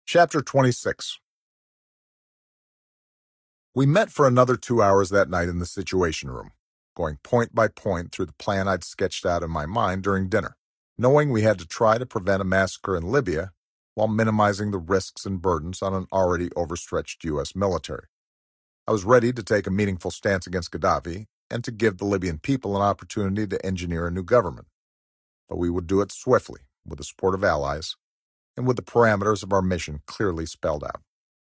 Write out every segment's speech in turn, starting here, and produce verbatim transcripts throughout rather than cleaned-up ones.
Chapter twenty-six. We met for another two hours that night in the Situation Room, going point by point through the plan I'd sketched out in my mind during dinner, knowing we had to try to prevent a massacre in Libya while minimizing the risks and burdens on an already overstretched U S military. I was ready to take a meaningful stance against Gaddafi and to give the Libyan people an opportunity to engineer a new government. But we would do it swiftly, with the support of allies, and with the parameters of our mission clearly spelled out.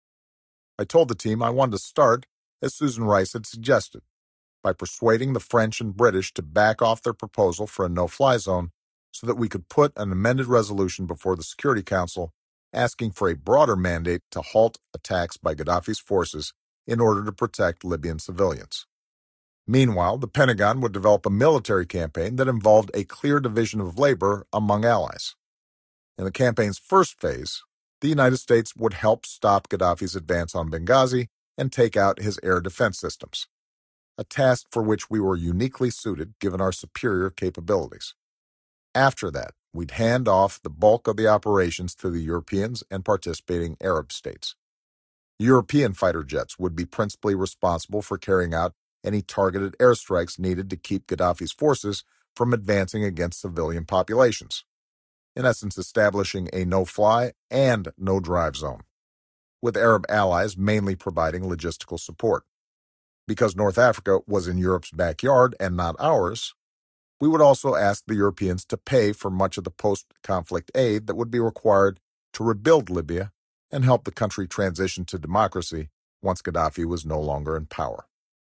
I told the team I wanted to start, as Susan Rice had suggested, by persuading the French and British to back off their proposal for a no-fly zone so that we could put an amended resolution before the Security Council asking for a broader mandate to halt attacks by Gaddafi's forces in order to protect Libyan civilians. Meanwhile, the Pentagon would develop a military campaign that involved a clear division of labor among allies. In the campaign's first phase, the United States would help stop Gaddafi's advance on Benghazi and take out his air defense systems, a task for which we were uniquely suited given our superior capabilities. After that, we'd hand off the bulk of the operations to the Europeans and participating Arab states. European fighter jets would be principally responsible for carrying out any targeted airstrikes needed to keep Gaddafi's forces from advancing against civilian populations, in essence establishing a no-fly and no-drive zone, with Arab allies mainly providing logistical support. Because North Africa was in Europe's backyard and not ours, we would also ask the Europeans to pay for much of the post-conflict aid that would be required to rebuild Libya and help the country transition to democracy once Gaddafi was no longer in power.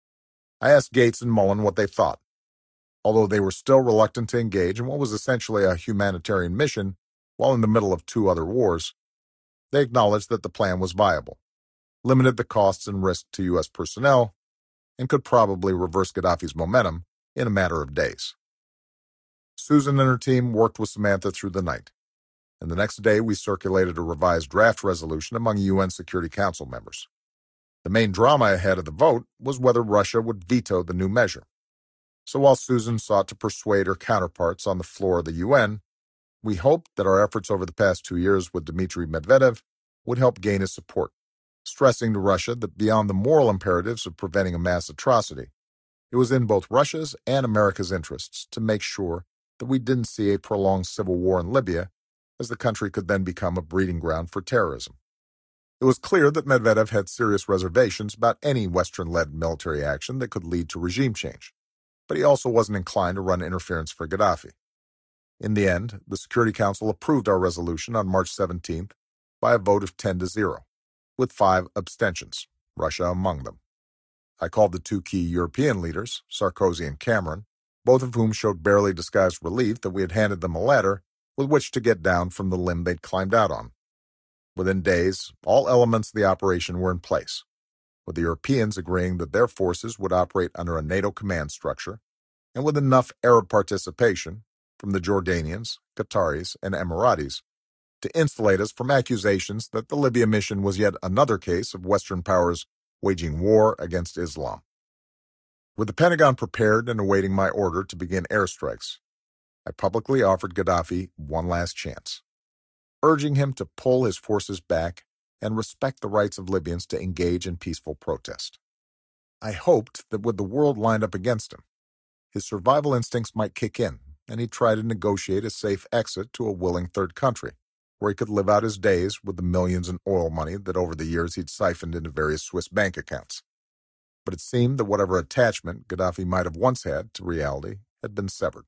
I asked Gates and Mullen what they thought. Although they were still reluctant to engage in what was essentially a humanitarian mission while in the middle of two other wars, they acknowledged that the plan was viable, limited the costs and risk to U S personnel, and could probably reverse Gaddafi's momentum in a matter of days. Susan and her team worked with Samantha through the night, and the next day we circulated a revised draft resolution among U N Security Council members. The main drama ahead of the vote was whether Russia would veto the new measure. So while Susan sought to persuade her counterparts on the floor of the U N, we hoped that our efforts over the past two years with Dmitry Medvedev would help gain his support, stressing to Russia that beyond the moral imperatives of preventing a mass atrocity, it was in both Russia's and America's interests to make sure that we didn't see a prolonged civil war in Libya, as the country could then become a breeding ground for terrorism. It was clear that Medvedev had serious reservations about any Western-led military action that could lead to regime change, but he also wasn't inclined to run interference for Gaddafi. In the end, the Security Council approved our resolution on March seventeenth by a vote of ten to zero, with five abstentions, Russia among them. I called the two key European leaders, Sarkozy and Cameron, both of whom showed barely disguised relief that we had handed them a ladder with which to get down from the limb they'd climbed out on. Within days, all elements of the operation were in place, with the Europeans agreeing that their forces would operate under a NATO command structure, and with enough Arab participation from the Jordanians, Qataris, and Emiratis to insulate us from accusations that the Libya mission was yet another case of Western powers waging war against Islam. With the Pentagon prepared and awaiting my order to begin airstrikes, I publicly offered Gaddafi one last chance, urging him to pull his forces back and respect the rights of Libyans to engage in peaceful protest. I hoped that with the world lined up against him, his survival instincts might kick in, and he'd try to negotiate a safe exit to a willing third country, where he could live out his days with the millions in oil money that over the years he'd siphoned into various Swiss bank accounts. But it seemed that whatever attachment Gaddafi might have once had to reality had been severed.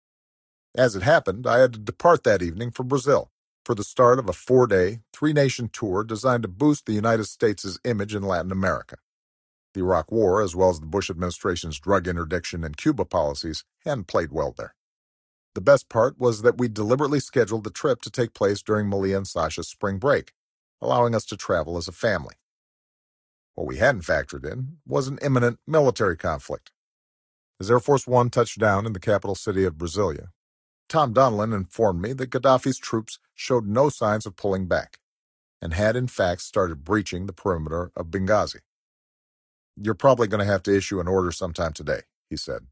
As it happened, I had to depart that evening for Brazil, for the start of a four-day, three-nation tour designed to boost the United States' image in Latin America. The Iraq War, as well as the Bush administration's drug interdiction and Cuba policies, hadn't played well there. The best part was that we deliberately scheduled the trip to take place during Malia and Sasha's spring break, allowing us to travel as a family. What we hadn't factored in was an imminent military conflict. As Air Force One touched down in the capital city of Brasilia, Tom Donilon informed me that Gaddafi's troops showed no signs of pulling back, and had in fact started breaching the perimeter of Benghazi. "You're probably going to have to issue an order sometime today," he said.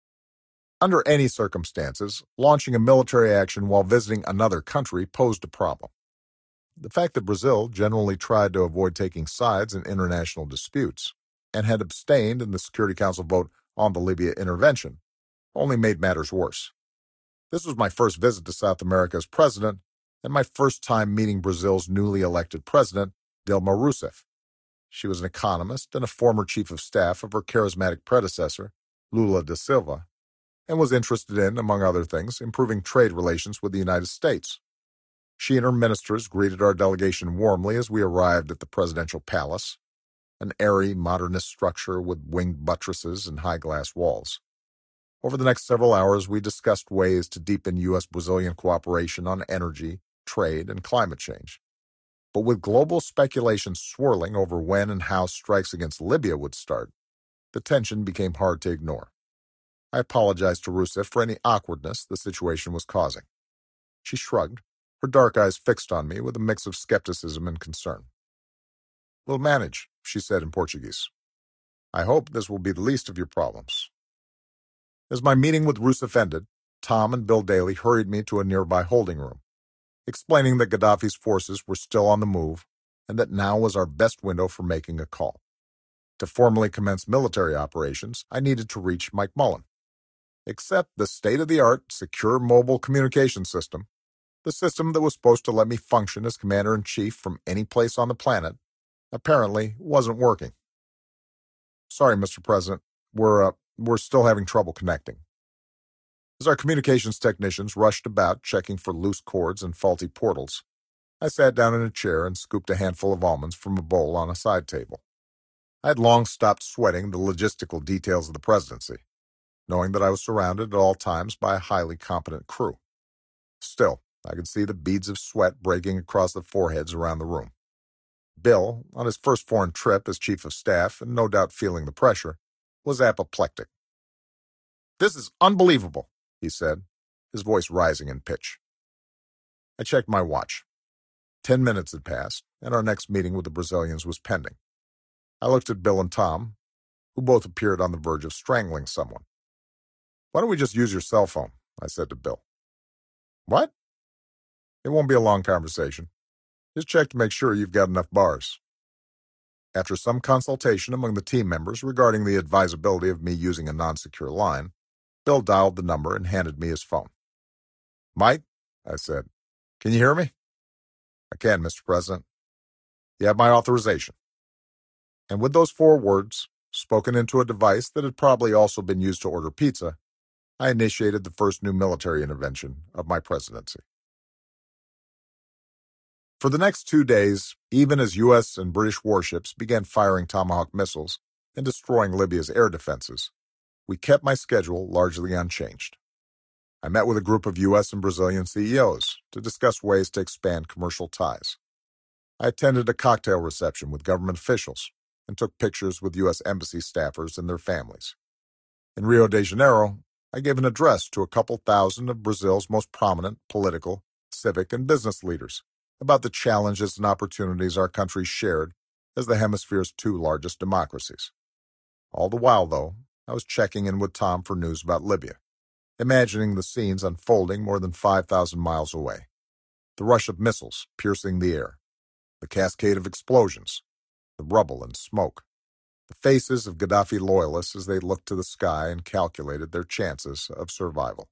Under any circumstances, launching a military action while visiting another country posed a problem. The fact that Brazil generally tried to avoid taking sides in international disputes and had abstained in the Security Council vote on the Libya intervention only made matters worse. This was my first visit to South America as president and my first time meeting Brazil's newly elected president, Dilma Rousseff. She was an economist and a former chief of staff of her charismatic predecessor, Lula da Silva, and was interested in, among other things, improving trade relations with the United States. She and her ministers greeted our delegation warmly as we arrived at the presidential palace, an airy, modernist structure with winged buttresses and high glass walls. Over the next several hours, we discussed ways to deepen U S Brazilian cooperation on energy, trade, and climate change. But with global speculation swirling over when and how strikes against Libya would start, the tension became hard to ignore. I apologized to Rousseff for any awkwardness the situation was causing. She shrugged, her dark eyes fixed on me with a mix of skepticism and concern. "We'll manage," she said in Portuguese. "I hope this will be the least of your problems." As my meeting with Rousseff ended, Tom and Bill Daly hurried me to a nearby holding room, explaining that Gaddafi's forces were still on the move and that now was our best window for making a call. To formally commence military operations, I needed to reach Mike Mullen. Except the state-of-the-art secure mobile communication system, the system that was supposed to let me function as commander-in-chief from any place on the planet, apparently wasn't working. "Sorry, Mister President, we're, uh, we're still having trouble connecting." As our communications technicians rushed about checking for loose cords and faulty portals, I sat down in a chair and scooped a handful of almonds from a bowl on a side table. I had long stopped sweating the logistical details of the presidency, knowing that I was surrounded at all times by a highly competent crew. Still, I could see the beads of sweat breaking across the foreheads around the room. Bill, on his first foreign trip as chief of staff and no doubt feeling the pressure, was apoplectic. "This is unbelievable," he said, his voice rising in pitch. I checked my watch. Ten minutes had passed, and our next meeting with the Brazilians was pending. I looked at Bill and Tom, who both appeared on the verge of strangling someone. "Why don't we just use your cell phone?" I said to Bill. "What?" "It won't be a long conversation. Just check to make sure you've got enough bars." After some consultation among the team members regarding the advisability of me using a non-secure line, Bill dialed the number and handed me his phone. "Mike," I said, "can you hear me?" "I can, Mister President." "You have my authorization." And with those four words, spoken into a device that had probably also been used to order pizza, I initiated the first new military intervention of my presidency. For the next two days, even as U S and British warships began firing Tomahawk missiles and destroying Libya's air defenses, we kept my schedule largely unchanged. I met with a group of U S and Brazilian C E Os to discuss ways to expand commercial ties. I attended a cocktail reception with government officials and took pictures with U S embassy staffers and their families. In Rio de Janeiro, I gave an address to a couple thousand of Brazil's most prominent political, civic, and business leaders about the challenges and opportunities our country shared as the hemisphere's two largest democracies. All the while, though, I was checking in with Tom for news about Libya, imagining the scenes unfolding more than five thousand miles away. The rush of missiles piercing the air, the cascade of explosions, the rubble and smoke, the faces of Gaddafi loyalists as they looked to the sky and calculated their chances of survival.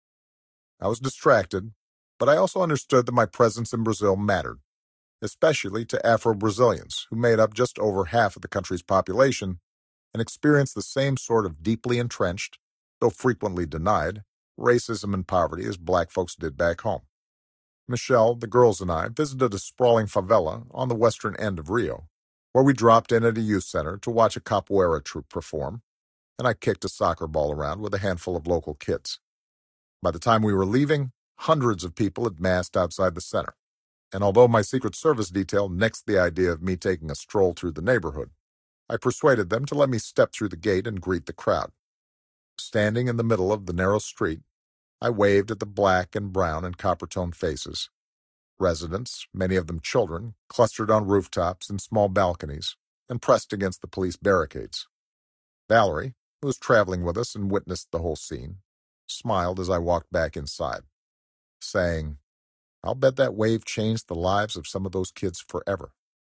I was distracted, but I also understood that my presence in Brazil mattered, especially to Afro-Brazilians who made up just over half of the country's population and experienced the same sort of deeply entrenched, though frequently denied, racism and poverty as black folks did back home. Michelle, the girls, and I visited a sprawling favela on the western end of Rio, where we dropped in at a youth center to watch a capoeira troupe perform, and I kicked a soccer ball around with a handful of local kids. By the time we were leaving, hundreds of people had massed outside the center, and although my Secret Service detail nixed the idea of me taking a stroll through the neighborhood, I persuaded them to let me step through the gate and greet the crowd. Standing in the middle of the narrow street, I waved at the black and brown and copper-toned faces. Residents, many of them children, clustered on rooftops and small balconies and pressed against the police barricades. Valerie, who was traveling with us and witnessed the whole scene, smiled as I walked back inside, saying, I'll bet that wave changed the lives of some of those kids forever.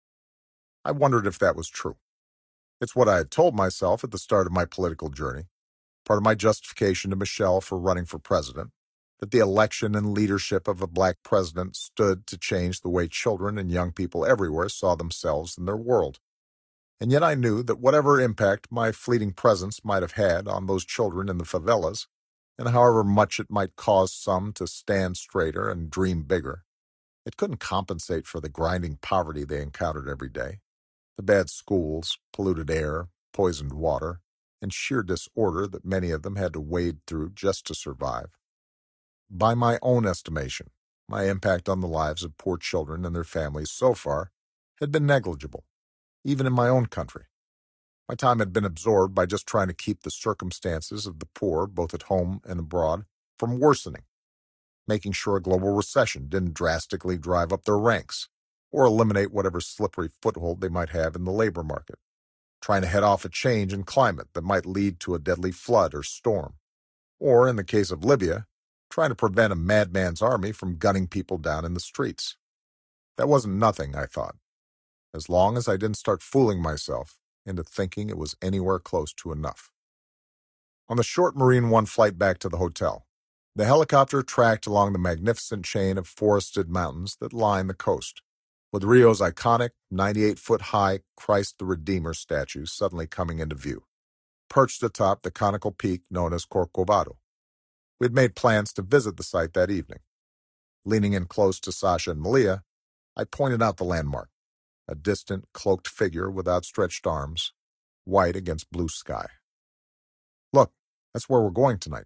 I wondered if that was true. It's what I had told myself at the start of my political journey, part of my justification to Michelle for running for president, that the election and leadership of a black president stood to change the way children and young people everywhere saw themselves and their world. And yet I knew that whatever impact my fleeting presence might have had on those children in the favelas, and however much it might cause some to stand straighter and dream bigger, it couldn't compensate for the grinding poverty they encountered every day, the bad schools, polluted air, poisoned water, and sheer disorder that many of them had to wade through just to survive. By my own estimation, my impact on the lives of poor children and their families so far had been negligible, even in my own country. My time had been absorbed by just trying to keep the circumstances of the poor, both at home and abroad, from worsening, making sure a global recession didn't drastically drive up their ranks or eliminate whatever slippery foothold they might have in the labor market, trying to head off a change in climate that might lead to a deadly flood or storm, or, in the case of Libya, trying to prevent a madman's army from gunning people down in the streets. That wasn't nothing, I thought, as long as I didn't start fooling myself into thinking it was anywhere close to enough. On the short Marine One flight back to the hotel, the helicopter tracked along the magnificent chain of forested mountains that line the coast, with Rio's iconic ninety-eight-foot-high Christ the Redeemer statue suddenly coming into view, perched atop the conical peak known as Corcovado. We had made plans to visit the site that evening. Leaning in close to Sasha and Malia, I pointed out the landmark, a distant, cloaked figure with outstretched arms, white against blue sky. Look, that's where we're going tonight.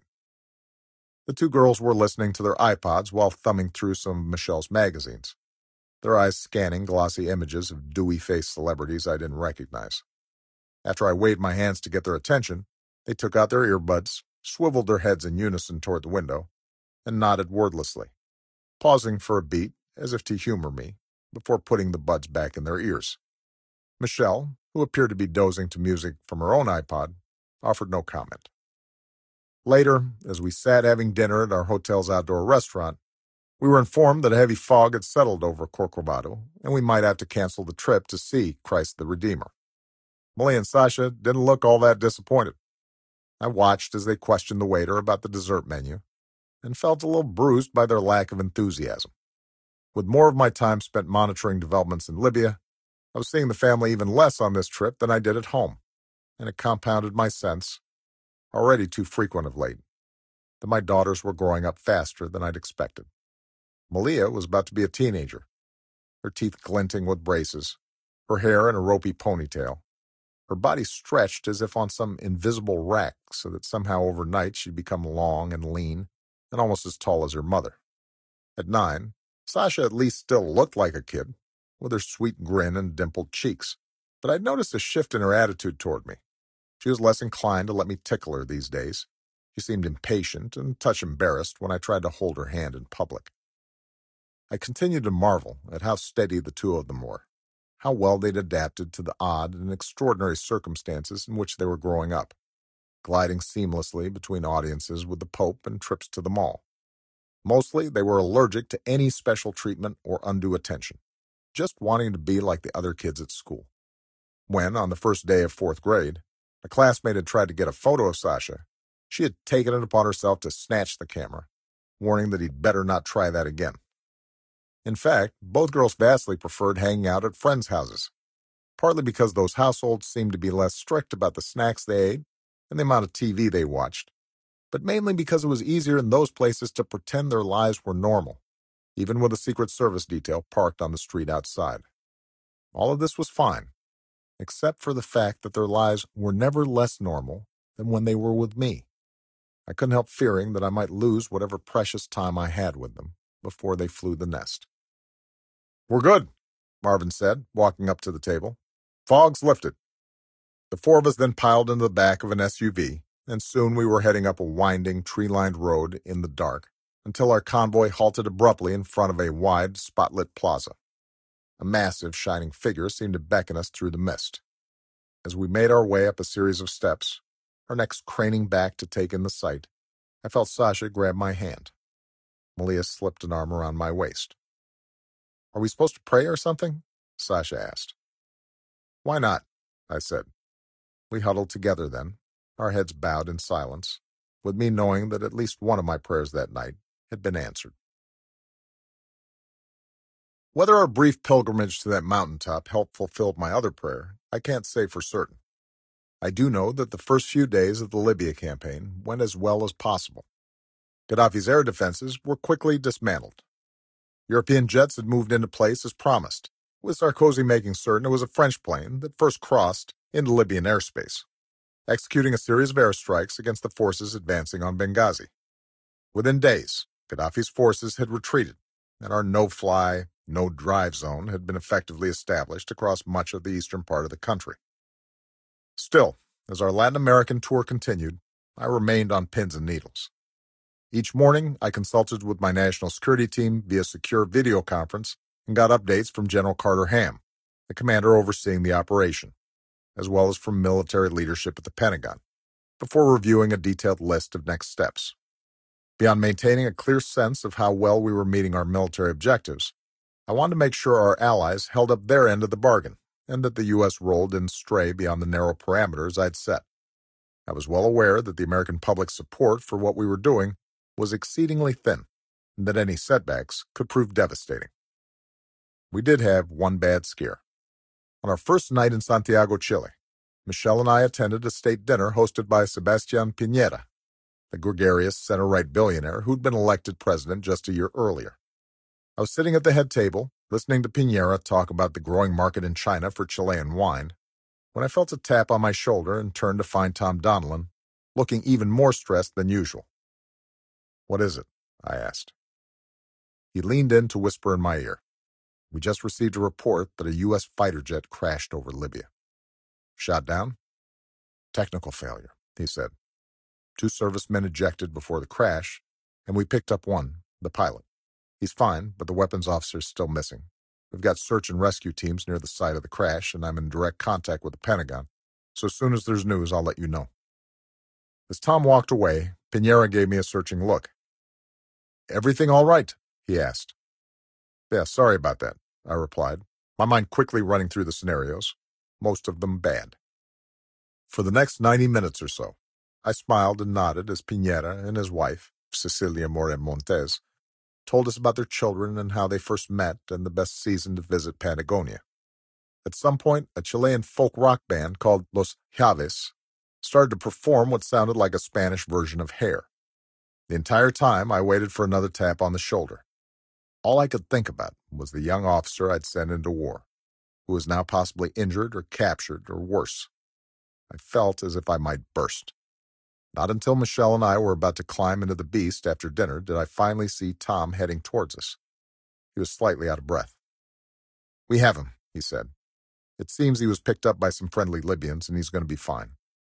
The two girls were listening to their iPods while thumbing through some of Michelle's magazines, their eyes scanning glossy images of dewy-faced celebrities I didn't recognize. After I waved my hands to get their attention, they took out their earbuds, swiveled their heads in unison toward the window, and nodded wordlessly, pausing for a beat as if to humor me before putting the buds back in their ears. Michelle, who appeared to be dozing to music from her own iPod, offered no comment. Later, as we sat having dinner at our hotel's outdoor restaurant, we were informed that a heavy fog had settled over Corcovado, and we might have to cancel the trip to see Christ the Redeemer. Molly and Sasha didn't look all that disappointed. I watched as they questioned the waiter about the dessert menu, and felt a little bruised by their lack of enthusiasm. With more of my time spent monitoring developments in Libya, I was seeing the family even less on this trip than I did at home, and it compounded my sense, already too frequent of late, that my daughters were growing up faster than I'd expected. Malia was about to be a teenager, her teeth glinting with braces, her hair in a ropey ponytail, her body stretched as if on some invisible rack so that somehow overnight she'd become long and lean and almost as tall as her mother. At nine, Sasha at least still looked like a kid, with her sweet grin and dimpled cheeks, but I'd noticed a shift in her attitude toward me. She was less inclined to let me tickle her these days. She seemed impatient and a touch embarrassed when I tried to hold her hand in public. I continued to marvel at how steady the two of them were, how well they'd adapted to the odd and extraordinary circumstances in which they were growing up, gliding seamlessly between audiences with the Pope and trips to the mall. Mostly, they were allergic to any special treatment or undue attention, just wanting to be like the other kids at school. When, on the first day of fourth grade, a classmate had tried to get a photo of Sasha, she had taken it upon herself to snatch the camera, warning that he'd better not try that again. In fact, both girls vastly preferred hanging out at friends' houses, partly because those households seemed to be less strict about the snacks they ate and the amount of T V they watched, but mainly because it was easier in those places to pretend their lives were normal, even with a Secret Service detail parked on the street outside. All of this was fine, except for the fact that their lives were never less normal than when they were with me. I couldn't help fearing that I might lose whatever precious time I had with them before they flew the nest. "We're good," Marvin said, walking up to the table. "Fog's lifted." The four of us then piled into the back of an S U V, and soon we were heading up a winding, tree-lined road in the dark until our convoy halted abruptly in front of a wide, spotlit plaza. A massive, shining figure seemed to beckon us through the mist. As we made our way up a series of steps, our necks craning back to take in the sight, I felt Sasha grab my hand. Malia slipped an arm around my waist. Are we supposed to pray or something? Sasha asked. Why not? I said. We huddled together then, our heads bowed in silence, with me knowing that at least one of my prayers that night had been answered. Whether our brief pilgrimage to that mountaintop helped fulfill my other prayer, I can't say for certain. I do know that the first few days of the Libya campaign went as well as possible. Gaddafi's air defenses were quickly dismantled. European jets had moved into place as promised, with Sarkozy making certain it was a French plane that first crossed into Libyan airspace, executing a series of airstrikes against the forces advancing on Benghazi. Within days, Gaddafi's forces had retreated, and our no-fly, no-drive zone had been effectively established across much of the eastern part of the country. Still, as our Latin American tour continued, I remained on pins and needles. Each morning, I consulted with my national security team via secure video conference and got updates from General Carter Ham, the commander overseeing the operation, as well as from military leadership at the Pentagon, before reviewing a detailed list of next steps. Beyond maintaining a clear sense of how well we were meeting our military objectives, I wanted to make sure our allies held up their end of the bargain, and that the U S role didn't stray beyond the narrow parameters I'd set. I was well aware that the American public's support for what we were doing was exceedingly thin, and that any setbacks could prove devastating. We did have one bad scare. On our first night in Santiago, Chile, Michelle and I attended a state dinner hosted by Sebastián Piñera, the gregarious center-right billionaire who'd been elected president just a year earlier. I was sitting at the head table, listening to Piñera talk about the growing market in China for Chilean wine, when I felt a tap on my shoulder and turned to find Tom Donilon, looking even more stressed than usual. "What is it?" I asked. He leaned in to whisper in my ear. "We just received a report that a U S fighter jet crashed over Libya." "Shot down?" "Technical failure," he said. "Two servicemen ejected before the crash, and we picked up one, the pilot. He's fine, but the weapons officer's still missing. We've got search and rescue teams near the site of the crash, and I'm in direct contact with the Pentagon, so as soon as there's news, I'll let you know." As Tom walked away, Piñera gave me a searching look. "Everything all right?" he asked. "Yeah, sorry about that," I replied, my mind quickly running through the scenarios, most of them bad. For the next ninety minutes or so, I smiled and nodded as Piñera and his wife, Cecilia Morel Montes, told us about their children and how they first met and the best season to visit Patagonia. At some point, a Chilean folk rock band called Los Llaves started to perform what sounded like a Spanish version of Hair. The entire time, I waited for another tap on the shoulder. All I could think about was the young officer I'd sent into war, who was now possibly injured or captured or worse. I felt as if I might burst. Not until Michelle and I were about to climb into the Beast after dinner did I finally see Tom heading towards us. He was slightly out of breath. "We have him," he said. "It seems he was picked up by some friendly Libyans and he's going to be fine."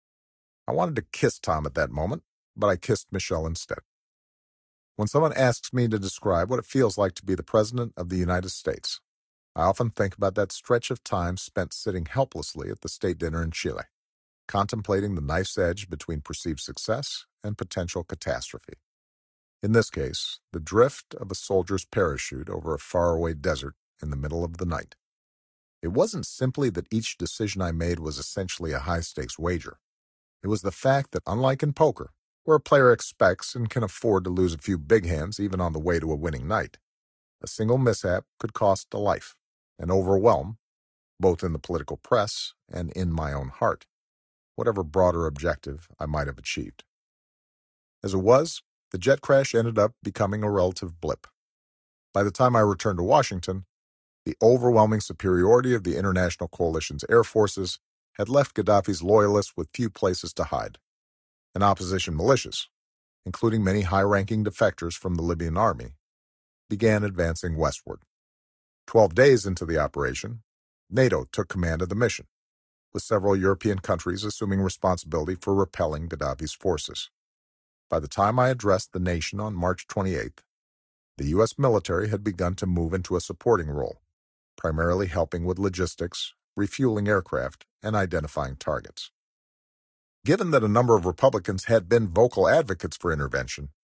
I wanted to kiss Tom at that moment, but I kissed Michelle instead. When someone asks me to describe what it feels like to be the President of the United States, I often think about that stretch of time spent sitting helplessly at the state dinner in Chile, contemplating the knife's edge between perceived success and potential catastrophe. In this case, the drift of a soldier's parachute over a faraway desert in the middle of the night. It wasn't simply that each decision I made was essentially a high-stakes wager. It was the fact that, unlike in poker, where a player expects and can afford to lose a few big hands even on the way to a winning night, a single mishap could cost a life and overwhelm, both in the political press and in my own heart, whatever broader objective I might have achieved. As it was, the jet crash ended up becoming a relative blip. By the time I returned to Washington, the overwhelming superiority of the international coalition's air forces had left Gaddafi's loyalists with few places to hide, and opposition militias, including many high-ranking defectors from the Libyan army, began advancing westward. Twelve days into the operation, NATO took command of the mission, with several European countries assuming responsibility for repelling Gaddafi's forces. By the time I addressed the nation on March twenty-eighth, the U S military had begun to move into a supporting role, primarily helping with logistics, refueling aircraft, and identifying targets. Given that a number of Republicans had been vocal advocates for intervention,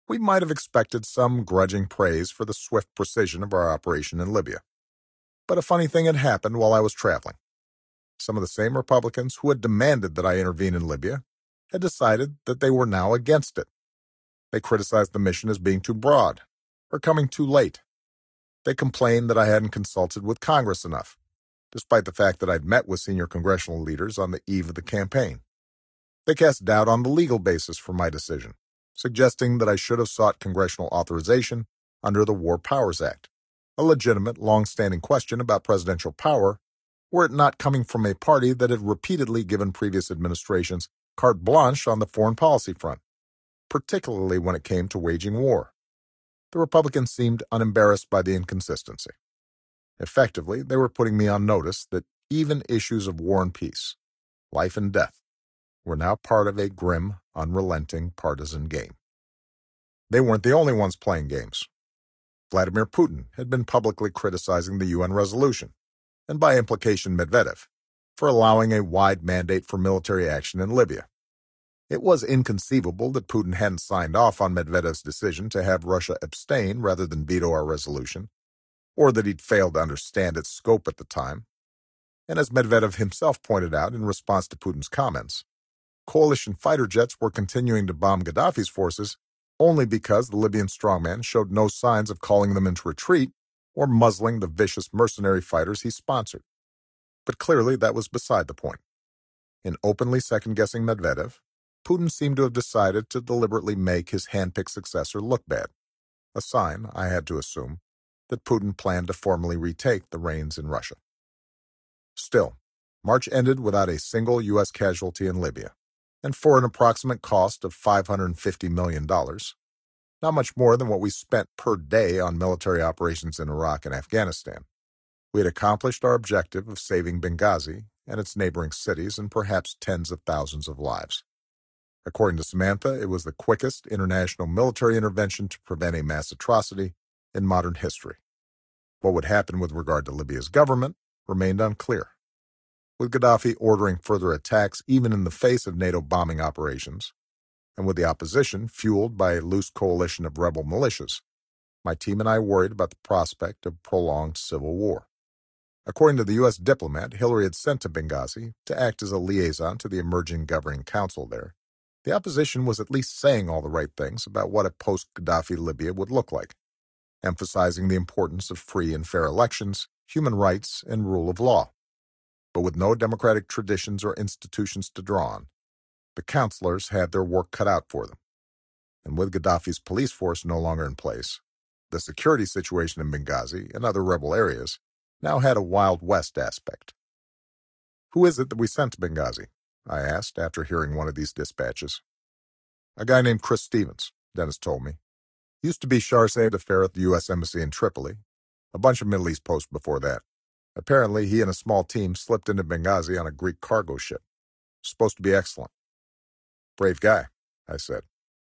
we might have expected some grudging praise for the swift precision of our operation in Libya. But a funny thing had happened while I was traveling. Some of the same Republicans who had demanded that I intervene in Libya had decided that they were now against it. They criticized the mission as being too broad, or coming too late. They complained that I hadn't consulted with Congress enough, despite the fact that I'd met with senior congressional leaders on the eve of the campaign. They cast doubt on the legal basis for my decision, suggesting that I should have sought congressional authorization under the War Powers Act, a legitimate, long-standing question about presidential power, were it not coming from a party that had repeatedly given previous administrations carte blanche on the foreign policy front, particularly when it came to waging war. The Republicans seemed unembarrassed by the inconsistency. Effectively, they were putting me on notice that even issues of war and peace, life and death, were now part of a grim, unrelenting partisan game. They weren't the only ones playing games. Vladimir Putin had been publicly criticizing the U N resolution, and by implication Medvedev, for allowing a wide mandate for military action in Libya. It was inconceivable that Putin hadn't signed off on Medvedev's decision to have Russia abstain rather than veto our resolution, or that he'd failed to understand its scope at the time. And as Medvedev himself pointed out in response to Putin's comments, coalition fighter jets were continuing to bomb Gaddafi's forces only because the Libyan strongman showed no signs of calling them into retreat or muzzling the vicious mercenary fighters he sponsored. But clearly that was beside the point. In openly second-guessing Medvedev, Putin seemed to have decided to deliberately make his hand-picked successor look bad, a sign, I had to assume, that Putin planned to formally retake the reins in Russia. Still, March ended without a single U S casualty in Libya, and for an approximate cost of five hundred fifty million dollars, not much more than what we spent per day on military operations in Iraq and Afghanistan, we had accomplished our objective of saving Benghazi and its neighboring cities and perhaps tens of thousands of lives. According to Samantha, it was the quickest international military intervention to prevent a mass atrocity in modern history. What would happen with regard to Libya's government remained unclear. With Gaddafi ordering further attacks even in the face of NATO bombing operations, and with the opposition fueled by a loose coalition of rebel militias, my team and I worried about the prospect of prolonged civil war. According to the U S diplomat Hillary had sent to Benghazi to act as a liaison to the emerging governing council there, the opposition was at least saying all the right things about what a post-Gaddafi Libya would look like, emphasizing the importance of free and fair elections, human rights, and rule of law. But with no democratic traditions or institutions to draw on, the counselors had their work cut out for them. And with Gaddafi's police force no longer in place, the security situation in Benghazi and other rebel areas now had a Wild West aspect. "Who is it that we sent to Benghazi?" I asked after hearing one of these dispatches. "A guy named Chris Stevens," Dennis told me. He used to be charge d'affaires at the U S Embassy in Tripoli, a bunch of Middle East posts before that. Apparently, he and a small team slipped into Benghazi on a Greek cargo ship. Supposed to be excellent. "Brave guy," I said.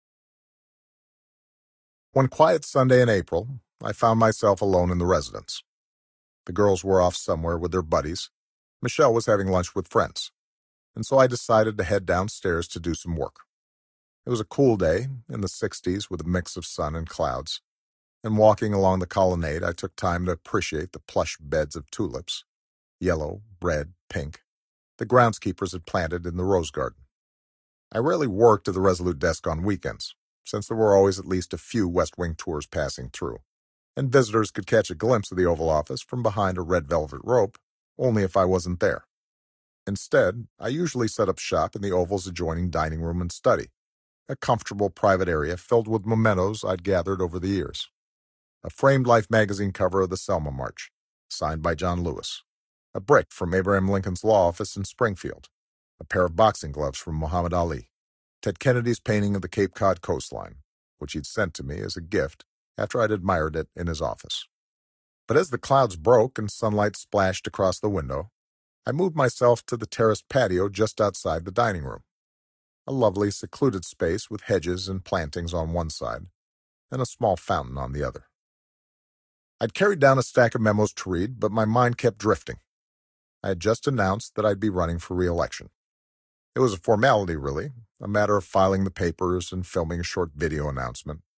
One quiet Sunday in April, I found myself alone in the residence. The girls were off somewhere with their buddies. Michelle was having lunch with friends, and so I decided to head downstairs to do some work. It was a cool day, in the sixties with a mix of sun and clouds, and walking along the colonnade I took time to appreciate the plush beds of tulips, yellow, red, pink, the groundskeepers had planted in the rose garden. I rarely worked at the Resolute desk on weekends, since there were always at least a few West Wing tours passing through, and visitors could catch a glimpse of the Oval Office from behind a red velvet rope only if I wasn't there. Instead, I usually set up shop in the Oval's adjoining dining room and study, a comfortable private area filled with mementos I'd gathered over the years. A framed Life magazine cover of the Selma March, signed by John Lewis, a brick from Abraham Lincoln's law office in Springfield, a pair of boxing gloves from Muhammad Ali, Ted Kennedy's painting of the Cape Cod coastline, which he'd sent to me as a gift after I'd admired it in his office. But as the clouds broke and sunlight splashed across the window, I moved myself to the terraced patio just outside the dining room, a lovely, secluded space with hedges and plantings on one side and a small fountain on the other. I'd carried down a stack of memos to read, but my mind kept drifting. I had just announced that I'd be running for re-election. It was a formality, really, a matter of filing the papers and filming a short video announcement,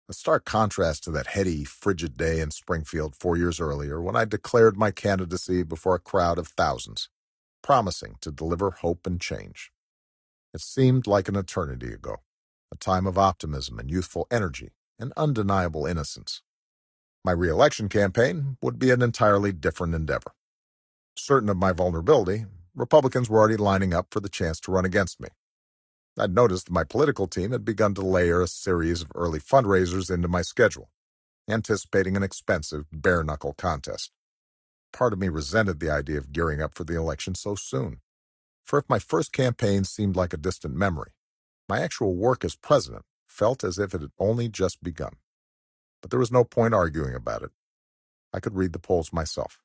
A stark contrast to that heady, frigid day in Springfield four years earlier when I declared my candidacy before a crowd of thousands, promising to deliver hope and change. It seemed like an eternity ago, a time of optimism and youthful energy and undeniable innocence. My re-election campaign would be an entirely different endeavor. Certain of my vulnerability, Republicans were already lining up for the chance to run against me. I'd noticed that my political team had begun to layer a series of early fundraisers into my schedule, anticipating an expensive, bare-knuckle contest. Part of me resented the idea of gearing up for the election so soon. For if my first campaign seemed like a distant memory, my actual work as president felt as if it had only just begun. But there was no point arguing about it. I could read the polls myself.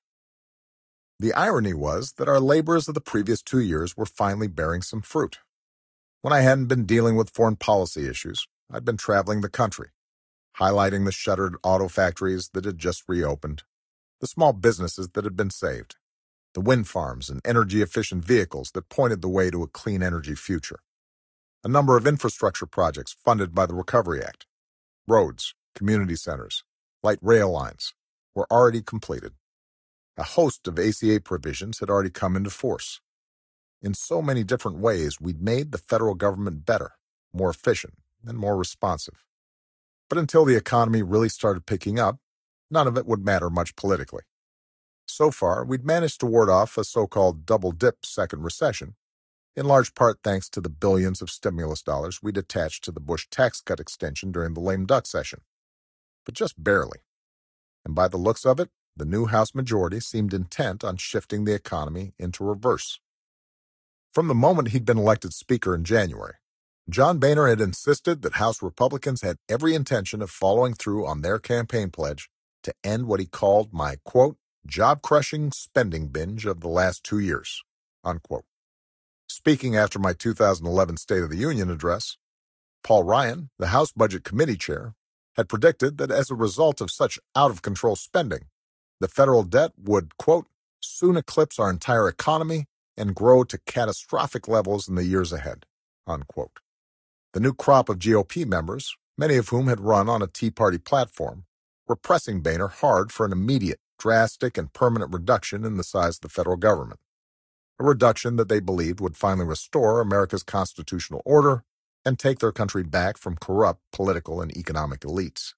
The irony was that our labors of the previous two years were finally bearing some fruit. When I hadn't been dealing with foreign policy issues, I'd been traveling the country, highlighting the shuttered auto factories that had just reopened, the small businesses that had been saved, the wind farms and energy-efficient vehicles that pointed the way to a clean energy future, a number of infrastructure projects funded by the Recovery Act. Roads, community centers, light rail lines were already completed. A host of A C A provisions had already come into force. In so many different ways, we'd made the federal government better, more efficient, and more responsive. But until the economy really started picking up, none of it would matter much politically. So far, we'd managed to ward off a so-called double-dip second recession, in large part thanks to the billions of stimulus dollars we'd attached to the Bush tax cut extension during the lame duck session. But just barely. And by the looks of it, the new House majority seemed intent on shifting the economy into reverse. From the moment he'd been elected Speaker in January, John Boehner had insisted that House Republicans had every intention of following through on their campaign pledge to end what he called my, quote, job-crushing spending binge of the last two years, unquote. Speaking after my two thousand eleven State of the Union address, Paul Ryan, the House Budget Committee chair, had predicted that as a result of such out-of-control spending, the federal debt would, quote, soon eclipse our entire economy and grow to catastrophic levels in the years ahead, unquote. The new crop of G O P members, many of whom had run on a Tea Party platform, were pressing Boehner hard for an immediate, drastic, and permanent reduction in the size of the federal government, a reduction that they believed would finally restore America's constitutional order and take their country back from corrupt political and economic elites.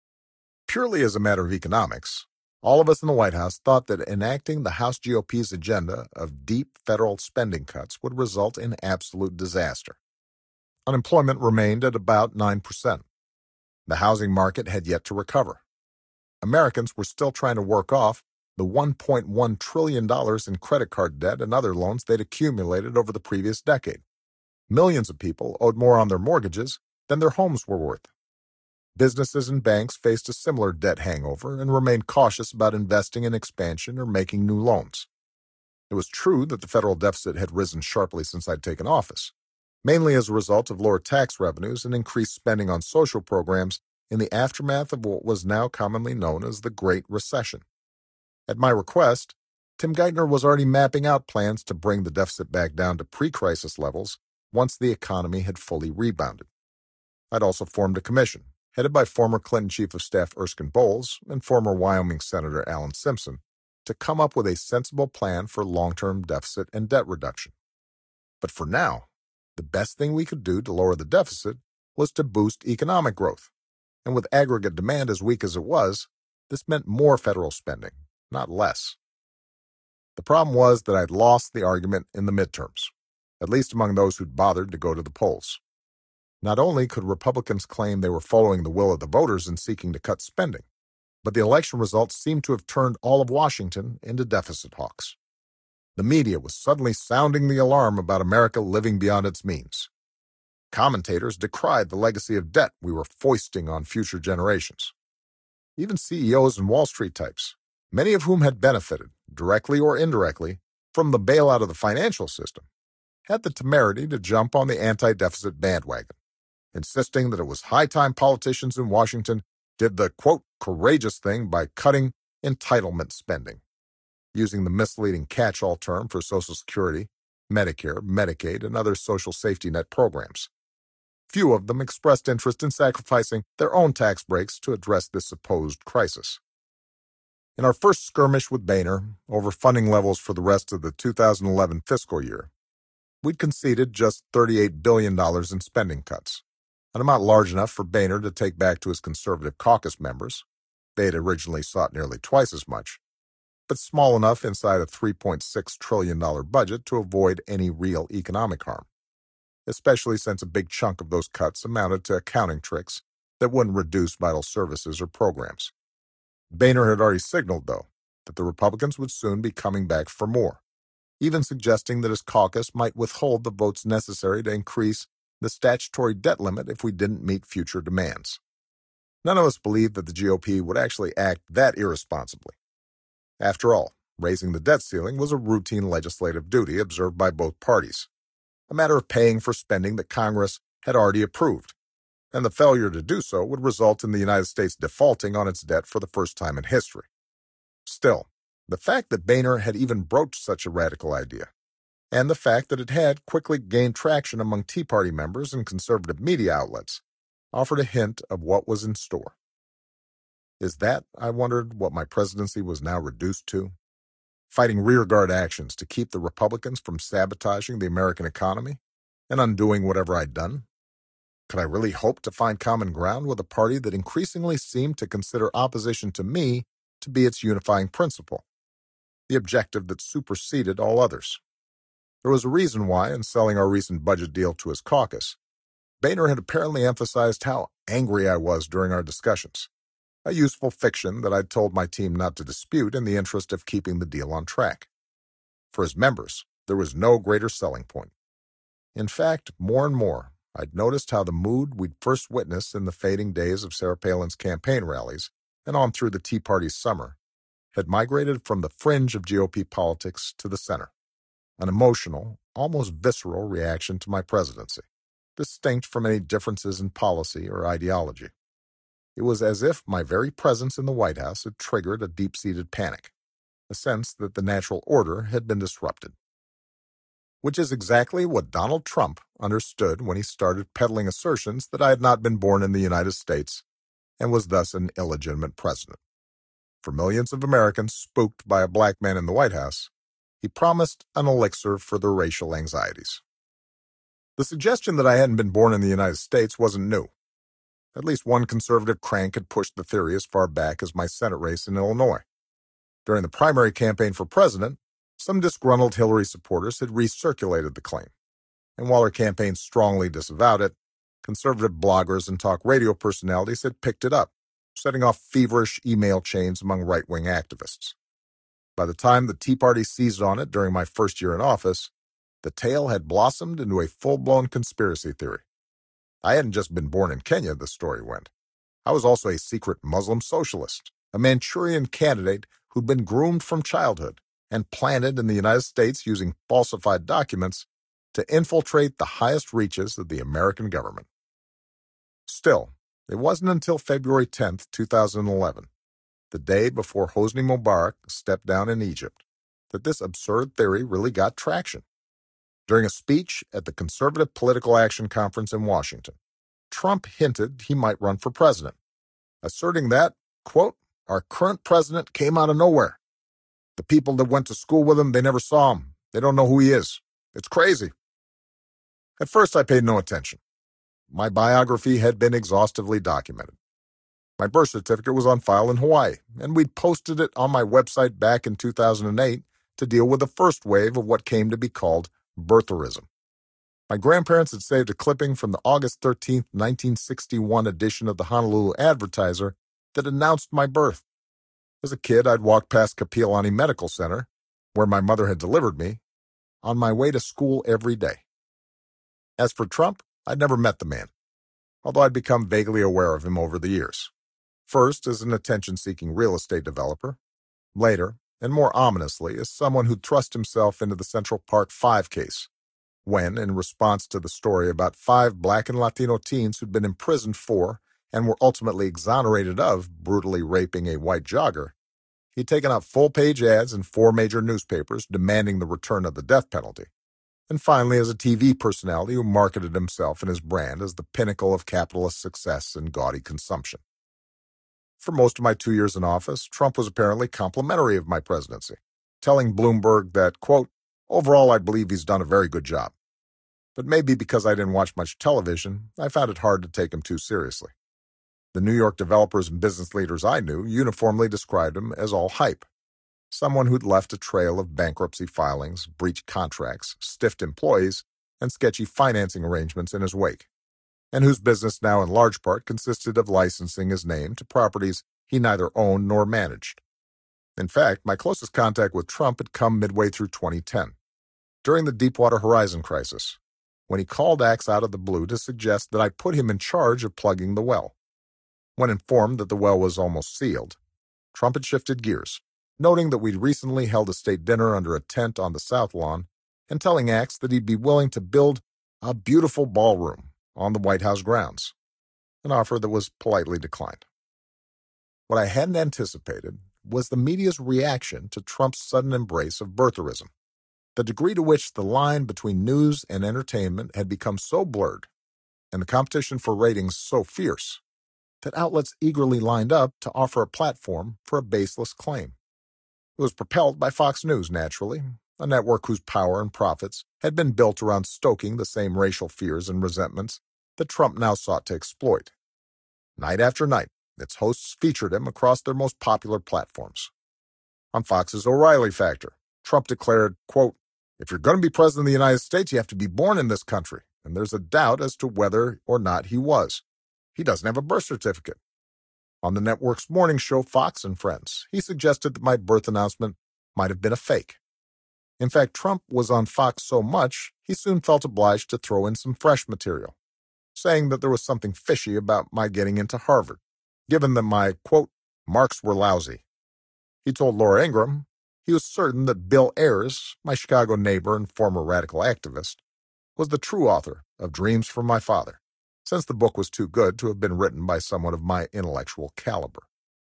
Purely as a matter of economics, all of us in the White House thought that enacting the House G O P's agenda of deep federal spending cuts would result in absolute disaster. Unemployment remained at about nine percent. The housing market had yet to recover. Americans were still trying to work off the one point one trillion dollars in credit card debt and other loans they'd accumulated over the previous decade. Millions of people owed more on their mortgages than their homes were worth. Businesses and banks faced a similar debt hangover and remained cautious about investing in expansion or making new loans. It was true that the federal deficit had risen sharply since I'd taken office, mainly as a result of lower tax revenues and increased spending on social programs in the aftermath of what was now commonly known as the Great Recession. At my request, Tim Geithner was already mapping out plans to bring the deficit back down to pre-crisis levels once the economy had fully rebounded. I'd also formed a commission, headed by former Clinton Chief of Staff Erskine Bowles and former Wyoming Senator Alan Simpson, to come up with a sensible plan for long-term deficit and debt reduction. But for now, the best thing we could do to lower the deficit was to boost economic growth. And with aggregate demand as weak as it was, this meant more federal spending, not less. The problem was that I'd lost the argument in the midterms, at least among those who'd bothered to go to the polls. Not only could Republicans claim they were following the will of the voters in seeking to cut spending, but the election results seemed to have turned all of Washington into deficit hawks. The media was suddenly sounding the alarm about America living beyond its means. Commentators decried the legacy of debt we were foisting on future generations. Even C E Os and Wall Street types, many of whom had benefited, directly or indirectly, from the bailout of the financial system, had the temerity to jump on the anti-deficit bandwagon, insisting that it was high time politicians in Washington did the, quote, courageous thing by cutting entitlement spending, using the misleading catch-all term for Social Security, Medicare, Medicaid, and other social safety net programs. Few of them expressed interest in sacrificing their own tax breaks to address this supposed crisis. In our first skirmish with Boehner over funding levels for the rest of the two thousand eleven fiscal year, we'd conceded just thirty-eight billion dollars in spending cuts, an amount large enough for Boehner to take back to his conservative caucus members. They had originally sought nearly twice as much, but small enough inside a three point six trillion dollars budget to avoid any real economic harm, especially since a big chunk of those cuts amounted to accounting tricks that wouldn't reduce vital services or programs. Boehner had already signaled, though, that the Republicans would soon be coming back for more, even suggesting that his caucus might withhold the votes necessary to increase the statutory debt limit if we didn't meet future demands. None of us believed that the G O P would actually act that irresponsibly. After all, raising the debt ceiling was a routine legislative duty observed by both parties, a matter of paying for spending that Congress had already approved, and the failure to do so would result in the United States defaulting on its debt for the first time in history. Still, the fact that Boehner had even broached such a radical idea, and the fact that it had quickly gained traction among Tea Party members and conservative media outlets, offered a hint of what was in store. Is that, I wondered, what my presidency was now reduced to? Fighting rearguard actions to keep the Republicans from sabotaging the American economy and undoing whatever I'd done? Could I really hope to find common ground with a party that increasingly seemed to consider opposition to me to be its unifying principle, the objective that superseded all others? There was a reason why, in selling our recent budget deal to his caucus, Boehner had apparently emphasized how angry I was during our discussions, a useful fiction that I'd told my team not to dispute in the interest of keeping the deal on track. For his members, there was no greater selling point. In fact, more and more, I'd noticed how the mood we'd first witnessed in the fading days of Sarah Palin's campaign rallies and on through the Tea Party's summer had migrated from the fringe of G O P politics to the center, an emotional, almost visceral reaction to my presidency, distinct from any differences in policy or ideology. It was as if my very presence in the White House had triggered a deep-seated panic, a sense that the natural order had been disrupted. Which is exactly what Donald Trump understood when he started peddling assertions that I had not been born in the United States and was thus an illegitimate president. For millions of Americans spooked by a black man in the White House, he promised an elixir for their racial anxieties. The suggestion that I hadn't been born in the United States wasn't new. At least one conservative crank had pushed the theory as far back as my Senate race in Illinois. During the primary campaign for president, some disgruntled Hillary supporters had recirculated the claim, and while her campaign strongly disavowed it, conservative bloggers and talk radio personalities had picked it up, setting off feverish email chains among right-wing activists. By the time the Tea Party seized on it during my first year in office, the tale had blossomed into a full-blown conspiracy theory. I hadn't just been born in Kenya, the story went. I was also a secret Muslim socialist, a Manchurian candidate who'd been groomed from childhood and planted in the United States using falsified documents to infiltrate the highest reaches of the American government. Still, it wasn't until February tenth, two thousand eleven, the day before Hosni Mubarak stepped down in Egypt, that this absurd theory really got traction. During a speech at the Conservative Political Action Conference in Washington, Trump hinted he might run for president, asserting that, quote, "Our current president came out of nowhere. The people that went to school with him, they never saw him. They don't know who he is. It's crazy." At first, I paid no attention. My biography had been exhaustively documented. My birth certificate was on file in Hawaii, and we'd posted it on my website back in two thousand eight to deal with the first wave of what came to be called birtherism. My grandparents had saved a clipping from the August thirteenth, nineteen sixty-one edition of the Honolulu Advertiser that announced my birth. As a kid, I'd walked past Kapiolani Medical Center, where my mother had delivered me, on my way to school every day. As for Trump, I'd never met the man, although I'd become vaguely aware of him over the years. First as an attention-seeking real estate developer, later, and more ominously, as someone who thrust himself into the Central Park Five case, when, in response to the story about five black and Latino teens who'd been imprisoned for and were ultimately exonerated of brutally raping a white jogger, he'd taken out full-page ads in four major newspapers demanding the return of the death penalty, and finally as a T V personality who marketed himself and his brand as the pinnacle of capitalist success and gaudy consumption. For most of my two years in office, Trump was apparently complimentary of my presidency, telling Bloomberg that, quote, overall I believe he's done a very good job. But maybe because I didn't watch much television, I found it hard to take him too seriously. The New York developers and business leaders I knew uniformly described him as all hype, someone who'd left a trail of bankruptcy filings, breached contracts, stiffed employees, and sketchy financing arrangements in his wake, and whose business now in large part consisted of licensing his name to properties he neither owned nor managed. In fact, my closest contact with Trump had come midway through twenty ten, during the Deepwater Horizon crisis, when he called Axe out of the blue to suggest that I put him in charge of plugging the well. When informed that the well was almost sealed, Trump had shifted gears, noting that we'd recently held a state dinner under a tent on the South Lawn and telling Axe that he'd be willing to build a beautiful ballroom on the White House grounds, an offer that was politely declined. What I hadn't anticipated was the media's reaction to Trump's sudden embrace of birtherism, the degree to which the line between news and entertainment had become so blurred, and the competition for ratings so fierce, that outlets eagerly lined up to offer a platform for a baseless claim. It was propelled by Fox News, naturally, a network whose power and profits had been built around stoking the same racial fears and resentments that Trump now sought to exploit. Night after night, its hosts featured him across their most popular platforms. On Fox's O'Reilly Factor, Trump declared, quote, if you're going to be president of the United States, you have to be born in this country, and there's a doubt as to whether or not he was. He doesn't have a birth certificate. On the network's morning show, Fox and Friends, he suggested that my birth announcement might have been a fake. In fact, Trump was on Fox so much, he soon felt obliged to throw in some fresh material, saying that there was something fishy about my getting into Harvard, given that my, quote, marks were lousy. He told Laura Ingraham he was certain that Bill Ayers, my Chicago neighbor and former radical activist, was the true author of Dreams from My Father, since the book was too good to have been written by someone of my intellectual caliber.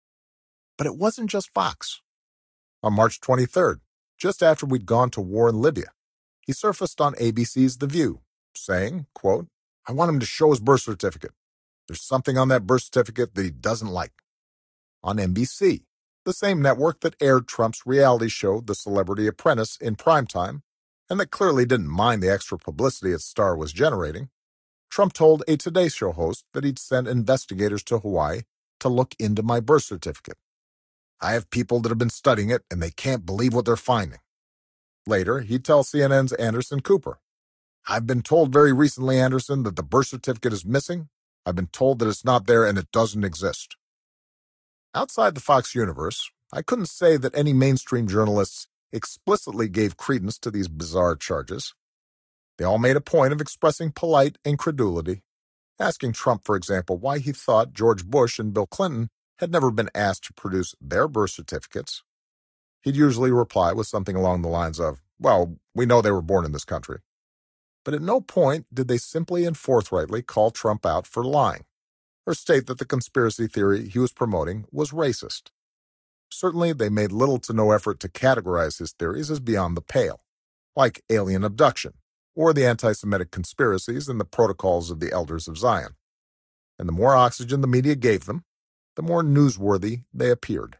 But it wasn't just Fox. On March twenty-third, just after we'd gone to war in Libya, he surfaced on A B C's The View, saying, quote, I want him to show his birth certificate. There's something on that birth certificate that he doesn't like. On N B C, the same network that aired Trump's reality show The Celebrity Apprentice in primetime, and that clearly didn't mind the extra publicity its star was generating, Trump told a Today Show host that he'd sent investigators to Hawaii to look into my birth certificate. I have people that have been studying it, and they can't believe what they're finding. Later, he'd tell C N N's Anderson Cooper, I've been told very recently, Anderson, that the birth certificate is missing. I've been told that it's not there and it doesn't exist. Outside the Fox universe, I couldn't say that any mainstream journalists explicitly gave credence to these bizarre charges. They all made a point of expressing polite incredulity, asking Trump, for example, why he thought George Bush and Bill Clinton had never been asked to produce their birth certificates. He'd usually reply with something along the lines of, well, we know they were born in this country. But at no point did they simply and forthrightly call Trump out for lying, or state that the conspiracy theory he was promoting was racist. Certainly, they made little to no effort to categorize his theories as beyond the pale, like alien abduction, or the anti-Semitic conspiracies and the protocols of the Elders of Zion. And the more oxygen the media gave them, the more newsworthy they appeared.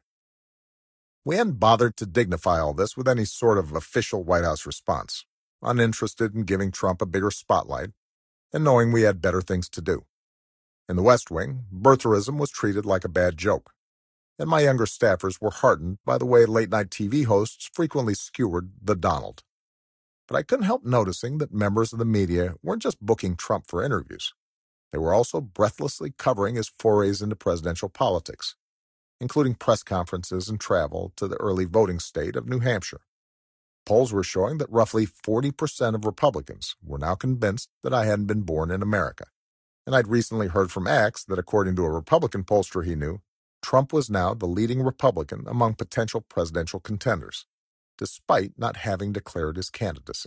We hadn't bothered to dignify all this with any sort of official White House response, uninterested in giving Trump a bigger spotlight, and knowing we had better things to do. In the West Wing, birtherism was treated like a bad joke, and my younger staffers were heartened by the way late-night T V hosts frequently skewered the Donald. But I couldn't help noticing that members of the media weren't just booking Trump for interviews. They were also breathlessly covering his forays into presidential politics, including press conferences and travel to the early voting state of New Hampshire. Polls were showing that roughly forty percent of Republicans were now convinced that I hadn't been born in America. And I'd recently heard from Axe that according to a Republican pollster he knew, Trump was now the leading Republican among potential presidential contenders, despite not having declared his candidacy.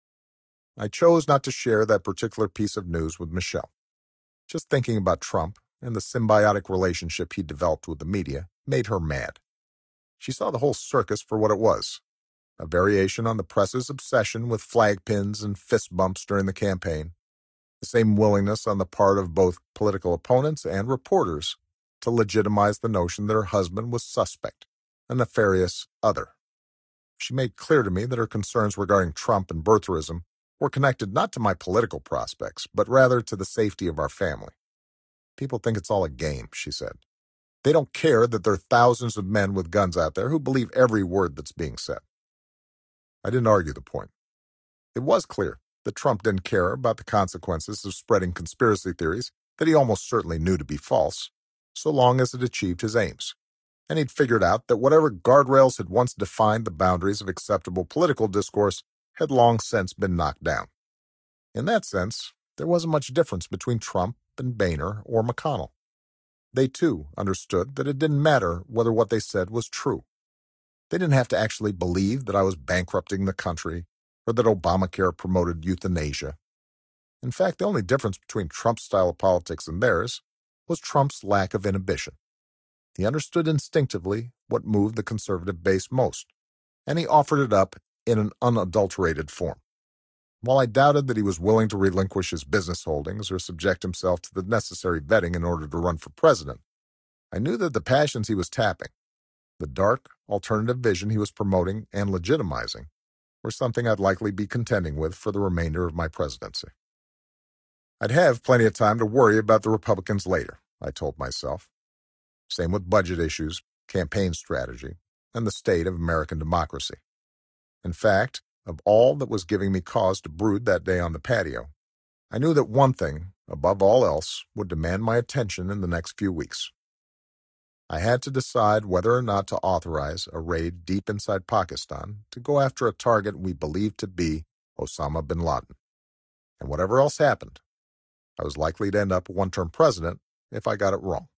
I chose not to share that particular piece of news with Michelle. Just thinking about Trump and the symbiotic relationship he developed with the media made her mad. She saw the whole circus for what it was, a variation on the press's obsession with flag pins and fist bumps during the campaign, the same willingness on the part of both political opponents and reporters to legitimize the notion that her husband was suspect, a nefarious other. She made clear to me that her concerns regarding Trump and birtherism were connected not to my political prospects, but rather to the safety of our family. People think it's all a game, she said. They don't care that there are thousands of men with guns out there who believe every word that's being said. I didn't argue the point. It was clear that Trump didn't care about the consequences of spreading conspiracy theories that he almost certainly knew to be false, so long as it achieved his aims. And he'd figured out that whatever guardrails had once defined the boundaries of acceptable political discourse had long since been knocked down. In that sense, there wasn't much difference between Trump and Boehner or McConnell. They, too, understood that it didn't matter whether what they said was true. They didn't have to actually believe that I was bankrupting the country or that Obamacare promoted euthanasia. In fact, the only difference between Trump's style of politics and theirs was Trump's lack of inhibition. He understood instinctively what moved the conservative base most, and he offered it up in an unadulterated form. While I doubted that he was willing to relinquish his business holdings or subject himself to the necessary vetting in order to run for president, I knew that the passions he was tapping, the dark, alternative vision he was promoting and legitimizing, were something I'd likely be contending with for the remainder of my presidency. I'd have plenty of time to worry about the Republicans later, I told myself. Same with budget issues, campaign strategy, and the state of American democracy. In fact, of all that was giving me cause to brood that day on the patio, I knew that one thing, above all else, would demand my attention in the next few weeks. I had to decide whether or not to authorize a raid deep inside Pakistan to go after a target we believed to be Osama bin Laden. And whatever else happened, I was likely to end up a one-term president if I got it wrong.